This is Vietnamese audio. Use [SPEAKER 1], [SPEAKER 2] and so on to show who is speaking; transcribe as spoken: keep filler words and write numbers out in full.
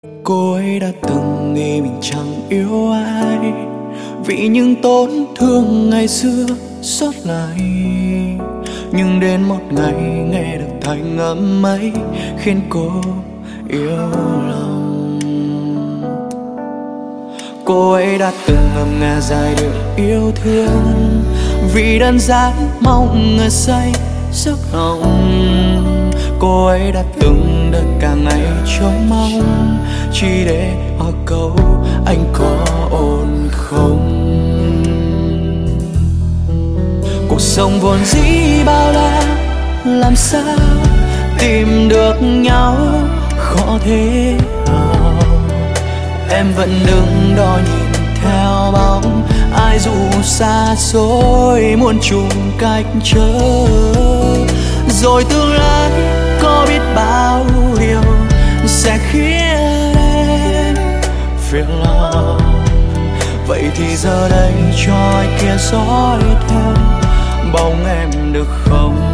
[SPEAKER 1] Cô ấy đã từng nghĩ mình chẳng yêu ai, vì những tổn thương ngày xưa sót lại. Nhưng đến một ngày nghe được thanh âm ấy khiến cô yêu lòng. Cô ấy đã từng ngâm nga giai điệu yêu thương, vì đơn giản mong người say giấc hồng. Cô ấy đã từng đợi cả ngày trông mong, chỉ để hỏi câu anh có ổn không. Cuộc sống vốn dĩ bao la, làm sao tìm được nhau khó thế nào. Em vẫn đứng đó nhìn theo bóng ai dù xa xôi muôn trùng cách trở. Rồi tương lai có biết bao điều sẽ khiến em phiền lòng. Vậy thì giờ đây cho ai kia dõi theo bóng em được không?